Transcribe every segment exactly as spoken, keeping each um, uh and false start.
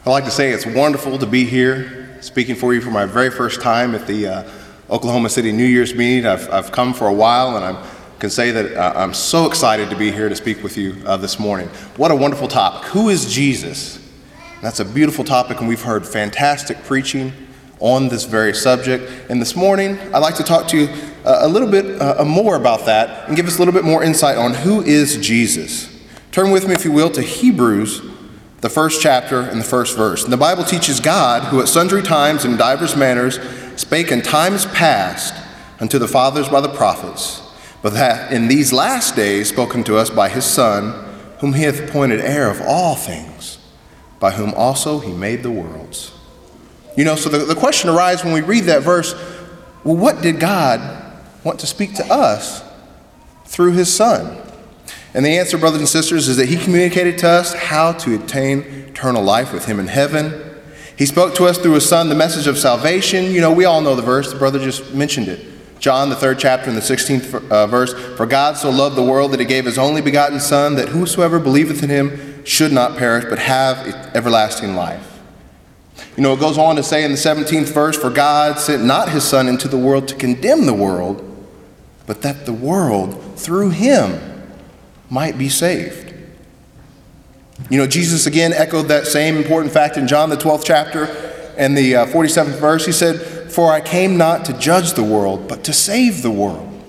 I'd like to say it's wonderful to be here speaking for you for my very first time at the uh, Oklahoma City New Year's meeting. I've, I've come for a while, and I can say that uh, I'm so excited to be here to speak with you uh, this morning. What a wonderful topic. Who is Jesus? That's a beautiful topic, and we've heard fantastic preaching on this very subject. And this morning, I'd like to talk to you uh, a little bit uh, more about that and give us a little bit more insight on who is Jesus. Turn with me, if you will, to Hebrews, the first chapter and the first verse. And the Bible teaches God, who at sundry times and divers manners spake in times past unto the fathers by the prophets, but that in these last days spoken to us by his Son, whom he hath appointed heir of all things, by whom also he made the worlds. You know, so the, the question arises when we read that verse, well, what did God want to speak to us through his Son? And the answer, brothers and sisters, is that he communicated to us how to attain eternal life with him in heaven. He spoke to us through his Son the message of salvation. You know, we all know the verse. The brother just mentioned it. John, the third chapter and the sixteenth uh, verse. For God so loved the world that he gave his only begotten Son, that whosoever believeth in him should not perish, but have everlasting life. You know, it goes on to say in the seventeenth verse, for God sent not his Son into the world to condemn the world, but that the world through him might be saved. You know, Jesus again echoed that same important fact in John, the twelfth chapter and the uh, forty-seventh verse. He said, for I came not to judge the world, but to save the world.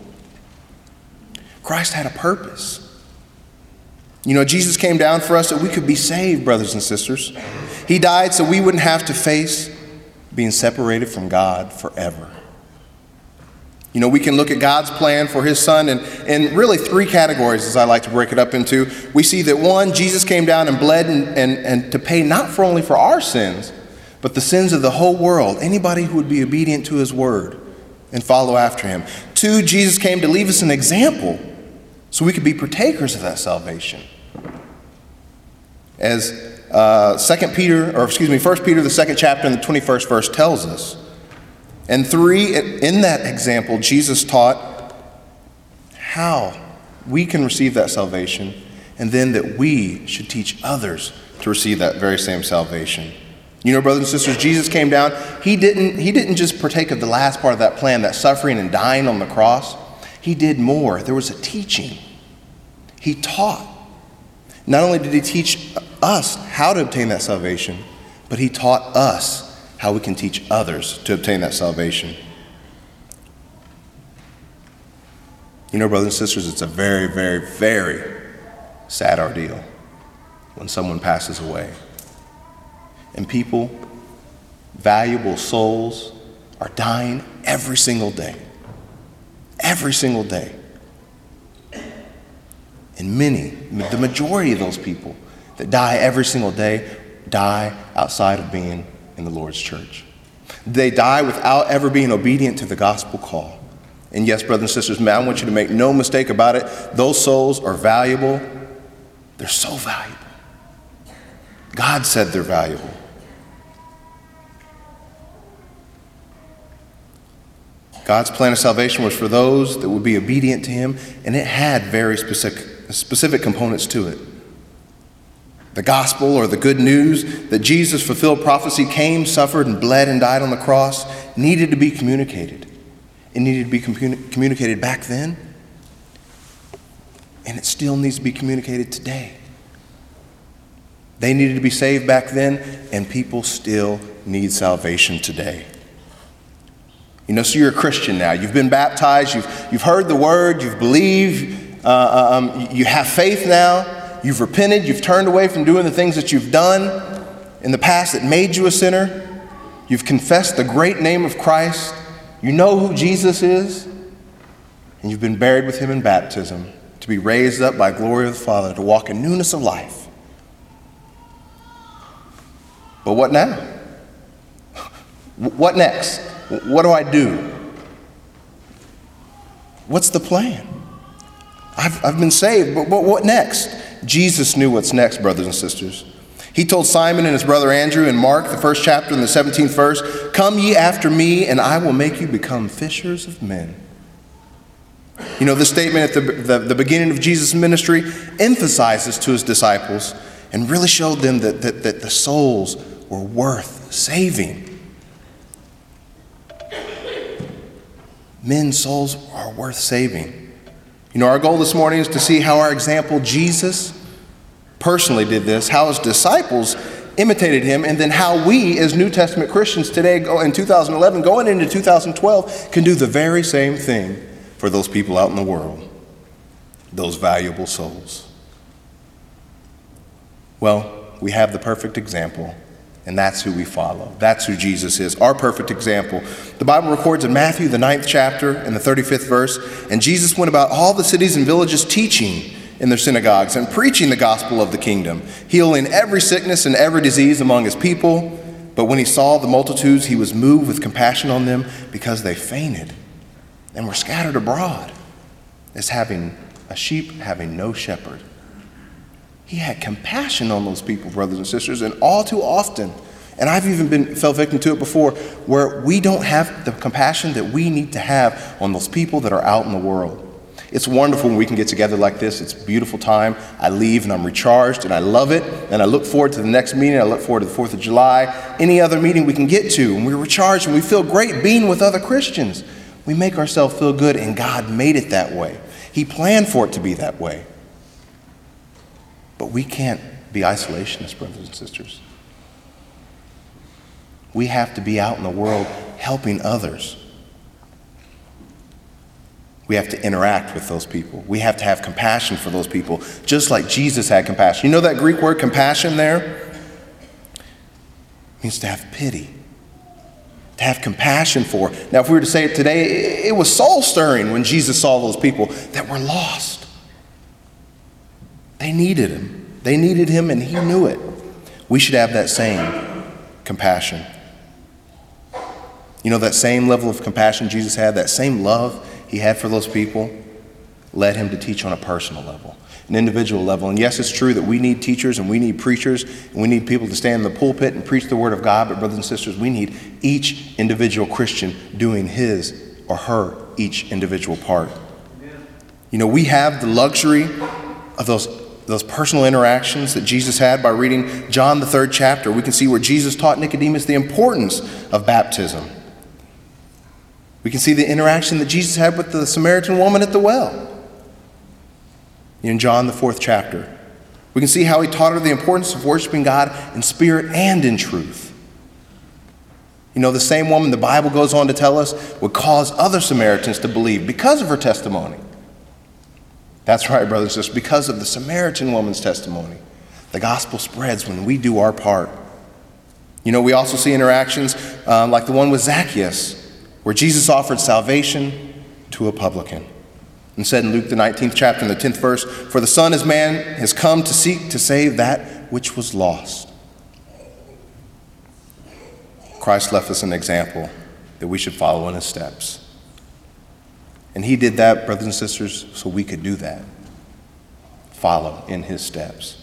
Christ had a purpose. You know, Jesus came down for us so we could be saved, brothers and sisters. He died so we wouldn't have to face being separated from God forever. You know, we can look at God's plan for his Son in, in really three categories, as I like to break it up into. We see that one, Jesus came down and bled and, and, and to pay not for only for our sins, but the sins of the whole world, anybody who would be obedient to his word and follow after him. Two, Jesus came to leave us an example so we could be partakers of that salvation. As uh, Second Peter, or excuse me, First Peter, the second chapter and the twenty-first verse tells us. And three, in that example, Jesus taught how we can receive that salvation, and then that we should teach others to receive that very same salvation. You know, brothers and sisters, Jesus came down. He didn't, he didn't just partake of the last part of that plan, that suffering and dying on the cross. He did more. There was a teaching. He taught. Not only did he teach us how to obtain that salvation, but he taught us how we can teach others to obtain that salvation. You know, brothers and sisters, it's a very, very, very sad ordeal when someone passes away. And people, valuable souls, are dying every single day. Every single day. And many, the majority of those people that die every single day, die outside of being in the Lord's church. They die without ever being obedient to the gospel call. And yes, brothers and sisters, man, I want you to make no mistake about it. Those souls are valuable. They're so valuable. God said they're valuable. God's plan of salvation was for those that would be obedient to him, and it had very specific, specific components to it. The gospel, or the good news that Jesus fulfilled prophecy, came, suffered, and bled and died on the cross, needed to be communicated. It needed to be communi- communicated back then, and it still needs to be communicated today. They needed to be saved back then, and people still need salvation today. You know, so you're a Christian now. You've been baptized. You've, you've heard the word. You've believed. Uh, um, you have faith now. You've repented, you've turned away from doing the things that you've done in the past that made you a sinner. You've confessed the great name of Christ. You know who Jesus is. And you've been buried with him in baptism to be raised up by glory of the Father to walk in newness of life. But what now? What next? What do I do? What's the plan? I've, I've been saved, but what next? Jesus knew what's next, brothers and sisters. He told Simon and his brother Andrew in Mark, the first chapter and the seventeenth verse, come ye after me, and I will make you become fishers of men. You know, this statement at the, the, the beginning of Jesus' ministry emphasizes to his disciples and really showed them that, that, that the souls were worth saving. Men's souls are worth saving. You know, our goal this morning is to see how our example, Jesus, personally did this, how his disciples imitated him, and then how we as New Testament Christians today, go in two thousand eleven, going into two thousand twelve, can do the very same thing for those people out in the world, those valuable souls. Well, we have the perfect example, and that's who we follow. That's who Jesus is, our perfect example. The Bible records in Matthew, the ninth chapter, and the thirty-fifth verse, and Jesus went about all the cities and villages teaching in their synagogues and preaching the gospel of the kingdom, healing every sickness and every disease among his people. But when he saw the multitudes, he was moved with compassion on them because they fainted and were scattered abroad as having a sheep having no shepherd. He had compassion on those people, brothers and sisters, and all too often, and I've even been fell victim to it before, where we don't have the compassion that we need to have on those people that are out in the world. It's wonderful when we can get together like this. It's a beautiful time. I leave and I'm recharged and I love it. And I look forward to the next meeting. I look forward to the fourth of July, any other meeting we can get to. And we're recharged and we feel great being with other Christians. We make ourselves feel good, and God made it that way. He planned for it to be that way. But we can't be isolationists, brothers and sisters. We have to be out in the world helping others. We have to interact with those people. We have to have compassion for those people, just like Jesus had compassion. You know that Greek word compassion there? It means to have pity, to have compassion for. Now, if we were to say it today, it was soul-stirring when Jesus saw those people that were lost. They needed him. They needed him, and he knew it. We should have that same compassion. You know, that same level of compassion Jesus had, that same love he had for those people, led him to teach on a personal level, an individual level. And yes, it's true that we need teachers and we need preachers and we need people to stand in the pulpit and preach the word of God. But brothers and sisters, we need each individual Christian doing his or her each individual part. You know, we have the luxury of those, those personal interactions that Jesus had by reading John, the third chapter. We can see where Jesus taught Nicodemus the importance of baptism. We can see the interaction that Jesus had with the Samaritan woman at the well in John, the fourth chapter. We can see how he taught her the importance of worshiping God in spirit and in truth. You know, the same woman, the Bible goes on to tell us, would cause other Samaritans to believe because of her testimony. That's right, brothers and sisters, because of the Samaritan woman's testimony. The gospel spreads when we do our part. You know, we also see interactions um, like the one with Zacchaeus, where Jesus offered salvation to a publican. And said in Luke the nineteenth chapter and the tenth verse, "For the Son of Man has come to seek to save that which was lost." Christ left us an example that we should follow in his steps. And he did that, brothers and sisters, so we could do that. Follow in his steps.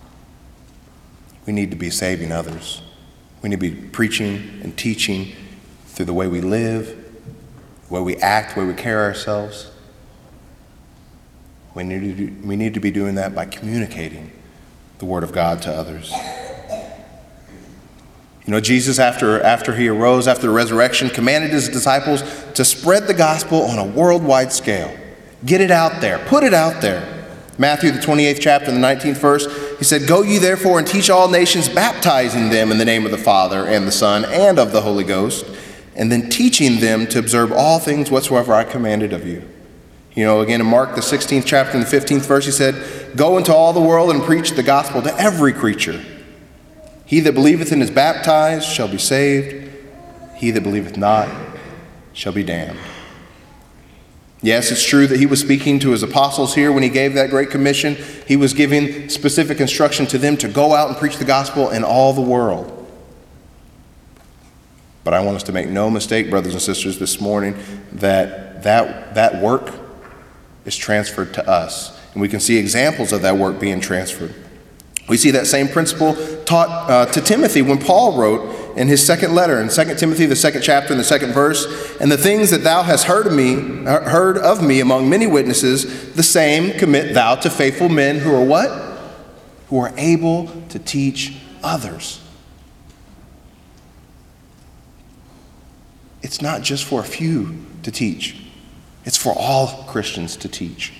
We need to be saving others. We need to be preaching and teaching through the way we live, the way we act, the way we carry ourselves. We need to do, we need to be doing that by communicating the word of God to others. You know, Jesus, after, after he arose, after the resurrection, commanded his disciples to spread the gospel on a worldwide scale. Get it out there. Put it out there. Matthew, the twenty-eighth chapter, and the nineteenth verse, he said, "Go ye therefore and teach all nations, baptizing them in the name of the Father and the Son and of the Holy Ghost, and then teaching them to observe all things whatsoever I commanded of you." You know, again, in Mark, the sixteenth chapter and the fifteenth verse, he said, "Go into all the world and preach the gospel to every creature. He that believeth and is baptized shall be saved. He that believeth not shall be damned." Yes, it's true that he was speaking to his apostles here when he gave that great commission. He was giving specific instruction to them to go out and preach the gospel in all the world. But I want us to make no mistake, brothers and sisters, this morning, that that, that work is transferred to us. And we can see examples of that work being transferred. We see that same principle taught uh, to Timothy when Paul wrote in his second letter, in Second Timothy, the second chapter and the second verse, "And the things that thou hast heard of me, heard of me among many witnesses, the same commit thou to faithful men who are what? Who are able to teach others." it's not just for a few to teach. It's for all Christians to teach.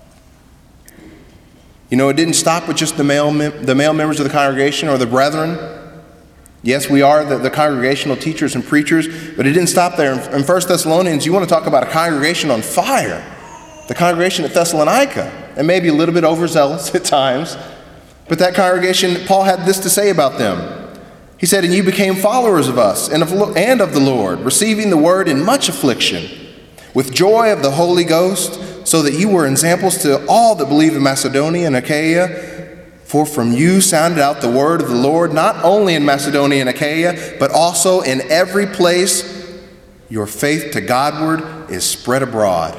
You know, it didn't stop with just the male, the male members of the congregation or the brethren. Yes, we are the, the congregational teachers and preachers, but it didn't stop there. In, in First Thessalonians, you want to talk about a congregation on fire. The congregation at Thessalonica, and maybe a little bit overzealous at times, but that congregation, Paul had this to say about them. He said, "And you became followers of us and of, and of the Lord, receiving the word in much affliction, with joy of the Holy Ghost, so that you were examples to all that believe in Macedonia and Achaia. For from you sounded out the word of the Lord, not only in Macedonia and Achaia, but also in every place. Your faith to Godward is spread abroad."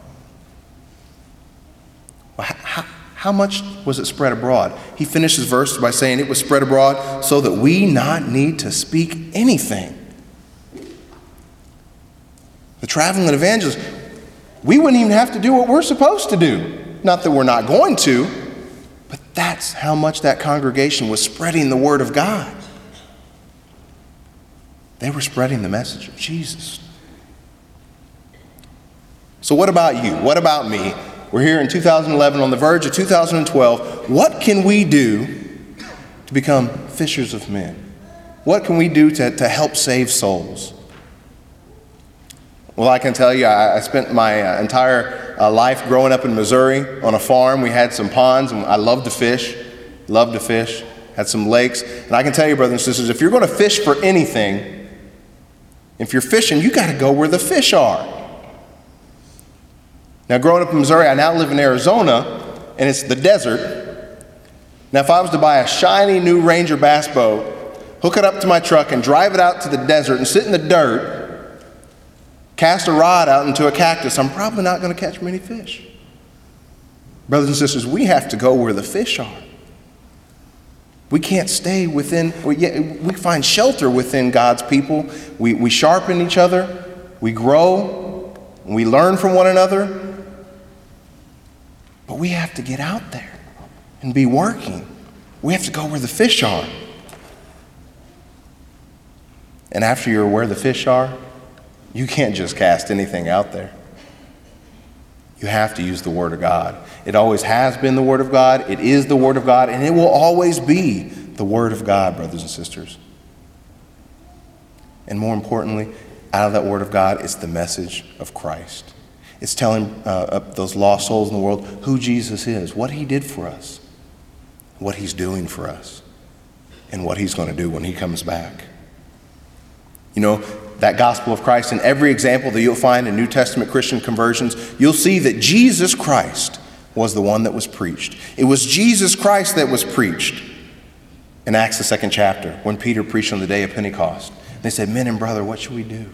Well, how, how much was it spread abroad? He finished his verse by saying it was spread abroad so that we not need to speak anything. The traveling evangelist, we wouldn't even have to do what we're supposed to do. Not that we're not going to, but that's how much that congregation was spreading the word of God. They were spreading the message of Jesus. So what about you? What about me? We're here in two thousand eleven, on the verge of two thousand twelve. What can we do to become fishers of men? What can we do to, to help save souls? Well, I can tell you, I, I spent my uh, entire uh, life growing up in Missouri on a farm. We had some ponds, and I loved to fish, loved to fish, had some lakes. And I can tell you, brothers and sisters, if you're going to fish for anything, if you're fishing, you got to go where the fish are. Now, growing up in Missouri, I now live in Arizona, and it's the desert. Now, if I was to buy a shiny new Ranger bass boat, hook it up to my truck, and drive it out to the desert and sit in the dirt, cast a rod out into a cactus, I'm probably not going to catch many fish. Brothers and sisters, we have to go where the fish are. We can't stay within, we, we find shelter within God's people. We, we sharpen each other, we grow, we learn from one another. But we have to get out there and be working. We have to go where the fish are. And after you're where the fish are, you can't just cast anything out there. You have to use the Word of God. It always has been the Word of God. It is the Word of God, and it will always be the Word of God, brothers and sisters. And more importantly, out of that Word of God, it's the message of Christ. It's telling uh, those lost souls in the world who Jesus is, what He did for us, what He's doing for us, and what He's going to do when He comes back. You know, that gospel of Christ, in every example that you'll find in New Testament Christian conversions, you'll see that Jesus Christ was the one that was preached. It was Jesus Christ that was preached in Acts, the second chapter, when Peter preached on the day of Pentecost. They said, "Men and brother, what should we do?"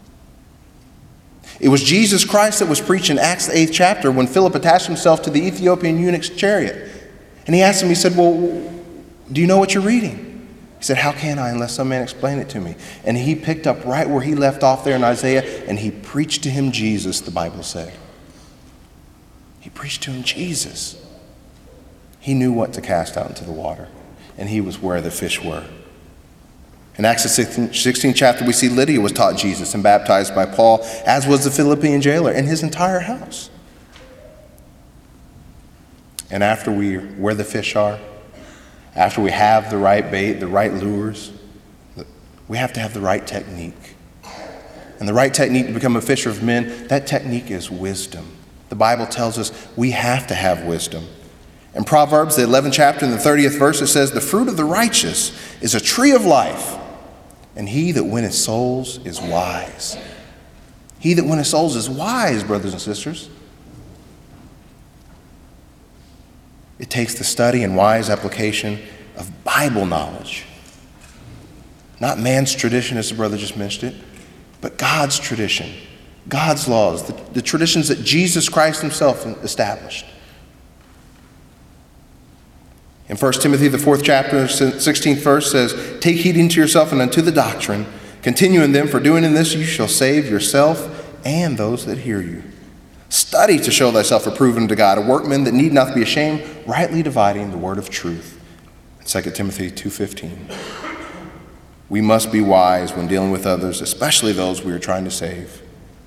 It was Jesus Christ that was preached in Acts, the eighth chapter, when Philip attached himself to the Ethiopian eunuch's chariot. And he asked him, he said, "Well, do you know what you're reading?" He said, "How can I unless some man explain it to me?" And he picked up right where he left off there in Isaiah, and he preached to him Jesus, the Bible said. He preached to him Jesus. He knew what to cast out into the water, and he was where the fish were. In Acts the sixteenth chapter, we see Lydia was taught Jesus and baptized by Paul, as was the Philippian jailer and his entire house. And after we where the fish are, after we have the right bait, the right lures, we have to have the right technique. And the right technique to become a fisher of men, that technique is wisdom. The Bible tells us we have to have wisdom. In Proverbs, the eleventh chapter, and the thirtieth verse, it says, "The fruit of the righteous is a tree of life, and he that winneth souls is wise." He that winneth souls is wise, brothers and sisters. It takes the study and wise application of Bible knowledge. Not man's tradition, as the brother just mentioned it, but God's tradition, God's laws, the, the traditions that Jesus Christ himself established. In First Timothy, the fourth chapter, sixteenth verse says, "Take heed unto yourself and unto the doctrine. Continue in them, for doing in this you shall save yourself and those that hear you. Study to show thyself approved unto God, a workman that need not be ashamed, rightly dividing the word of truth." Second Timothy two fifteen. We must be wise when dealing with others, especially those we are trying to save.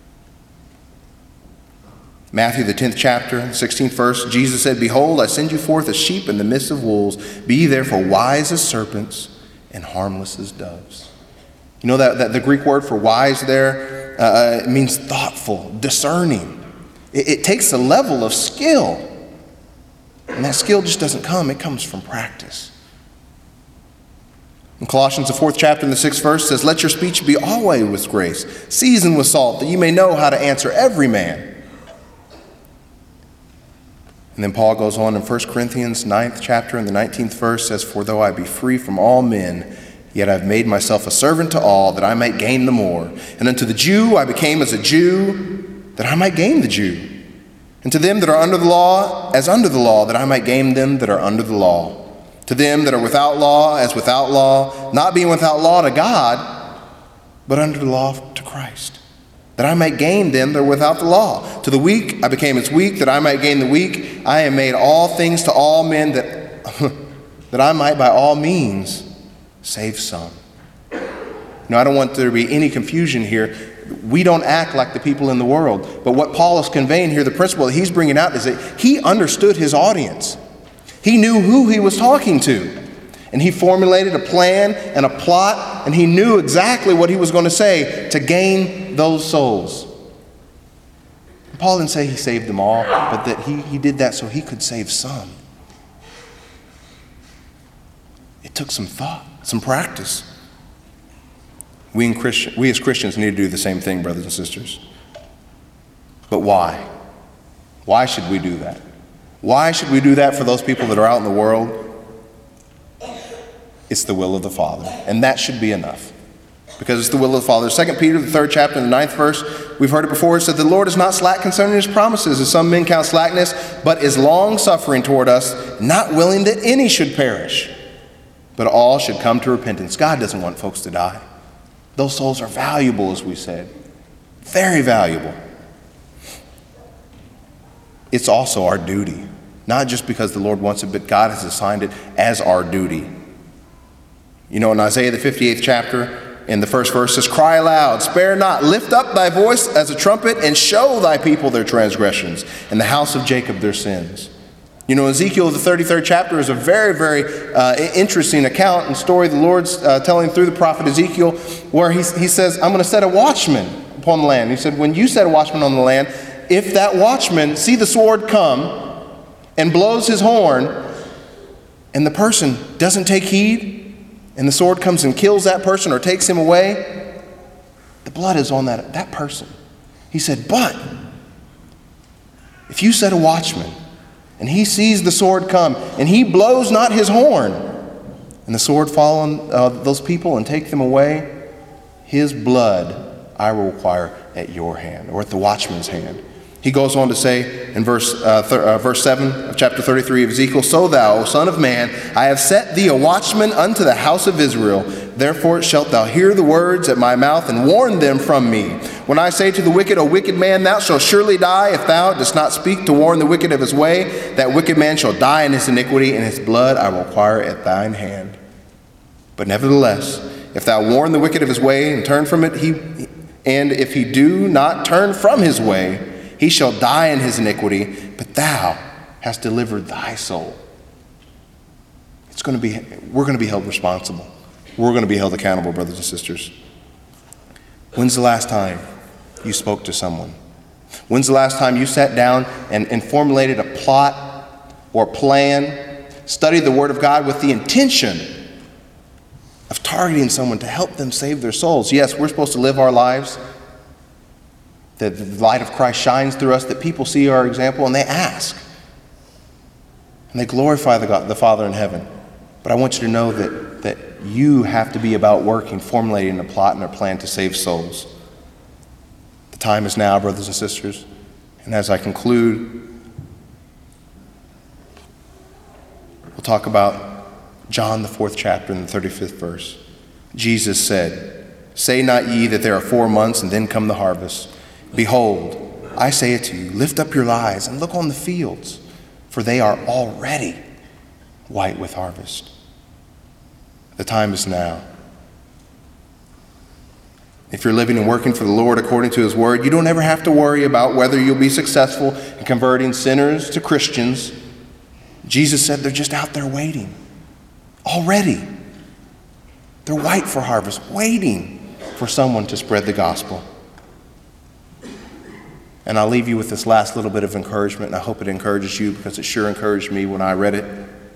Matthew, the tenth chapter, the sixteenth verse, Jesus said, "Behold, I send you forth as sheep in the midst of wolves. Be ye therefore wise as serpents and harmless as doves." You know that, that the Greek word for wise there uh, it means thoughtful, discerning. It, it takes a level of skill. And that skill just doesn't come, it comes from practice. In Colossians, the fourth chapter and the sixth verse says, "Let your speech be always with grace, seasoned with salt, that you may know how to answer every man." And then Paul goes on in First Corinthians, ninth chapter and the nineteenth verse says, "For though I be free from all men, yet I have made myself a servant to all, that I might gain the more. And unto the Jew I became as a Jew, that I might gain the Jew. And to them that are under the law, as under the law, that I might gain them that are under the law. To them that are without law, as without law, not being without law to God, but under the law to Christ, that I might gain them that are without the law. To the weak I became as weak, that I might gain the weak. I am made all things to all men, that, that I might by all means save some." Now, I don't want there to be any confusion here. We don't act like the people in the world. But what Paul is conveying here, the principle that he's bringing out, is that he understood his audience. He knew who he was talking to. And he formulated a plan and a plot, and he knew exactly what he was going to say to gain those souls. Paul didn't say he saved them all, but that he, he did that so he could save some. It took some thought, some practice. We, in Christian, we as Christians need to do the same thing, brothers and sisters. But why? Why should we do that? Why should we do that for those people that are out in the world? It's the will of the Father, and that should be enough, because it's the will of the Father. Second Peter, the third chapter, and the ninth verse, we've heard it before. It said, "The Lord is not slack concerning his promises, as some men count slackness, but is long-suffering toward us, not willing that any should perish, but all should come to repentance." God doesn't want folks to die. Those souls are valuable, as we said, very valuable. It's also our duty, not just because the Lord wants it, but God has assigned it as our duty. You know, in Isaiah, the fifty-eighth chapter, in the first verse says, "Cry aloud, spare not, lift up thy voice as a trumpet, and show thy people their transgressions, and the house of Jacob their sins." You know, Ezekiel, the thirty-third chapter, is a very, very uh, interesting account and story the Lord's uh, telling through the prophet Ezekiel, where he, he says, "I'm going to set a watchman upon the land." He said, when you set a watchman on the land, if that watchman see the sword come and blows his horn, and the person doesn't take heed, and the sword comes and kills that person or takes him away, the blood is on that, that person. He said, but if you set a watchman and he sees the sword come and he blows not his horn, and the sword fall on uh, those people and take them away, his blood I will require at your hand, or at the watchman's hand. He goes on to say in verse uh, th- uh, verse seven of chapter thirty-three of Ezekiel, "So thou, O son of man, I have set thee a watchman unto the house of Israel. Therefore shalt thou hear the words at my mouth, and warn them from me. When I say to the wicked, O wicked man, thou shalt surely die, if thou dost not speak to warn the wicked of his way, that wicked man shall die in his iniquity, and his blood I will require at thine hand. But nevertheless, if thou warn the wicked of his way, and turn from it, he and if he do not turn from his way, he shall die in his iniquity, but thou hast delivered thy soul." It's going to be, we're going to be held responsible. We're going to be held accountable, brothers and sisters. When's the last time you spoke to someone? When's the last time you sat down and, and formulated a plot or plan, studied the Word of God with the intention of targeting someone to help them save their souls? Yes, we're supposed to live our lives that the light of Christ shines through us, that people see our example and they ask. And they glorify the, God, the Father in heaven. But I want you to know that, that you have to be about working, formulating a plot and a plan to save souls. The time is now, brothers and sisters. And as I conclude, we'll talk about John, the fourth chapter, and the thirty-fifth verse. Jesus said, "Say not ye that there are four months and then come the harvest. Behold, I say it to you, lift up your eyes and look on the fields, for they are already white with harvest." The time is now. If you're living and working for the Lord according to his word, you don't ever have to worry about whether you'll be successful in converting sinners to Christians. Jesus said they're just out there waiting. Already. They're white for harvest, waiting for someone to spread the gospel. And I'll leave you with this last little bit of encouragement, and I hope it encourages you because it sure encouraged me when I read it.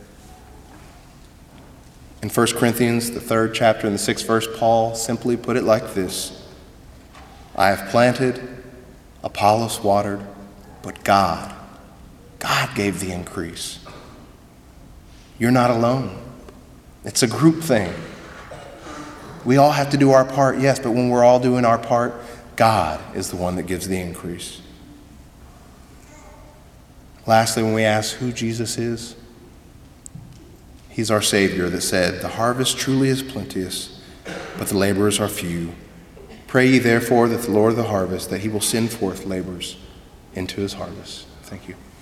In First Corinthians, the third chapter and the sixth verse, Paul simply put it like this: I have planted, Apollos watered, but God, God gave the increase. You're not alone. It's a group thing. We all have to do our part, yes, but when we're all doing our part, God is the one that gives the increase. Lastly, when we ask who Jesus is, he's our Savior that said, the harvest truly is plenteous, but the laborers are few. Pray ye therefore that the Lord of the harvest, that he will send forth laborers into his harvest. Thank you.